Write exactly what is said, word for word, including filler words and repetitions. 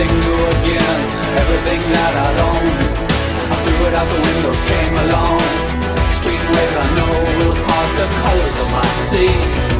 everything new again, everything that I'd owned. I threw it out the windows, came along. Streetways I know will part the colors of my sea.